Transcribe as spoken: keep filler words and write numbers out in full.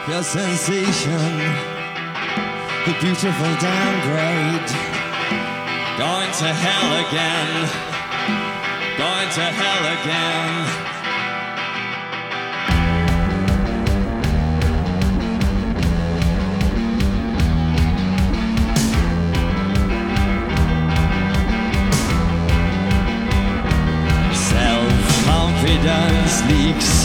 Your sensation, the beautiful downgrade. Going to hell again, going to hell again. Self-confidence leaks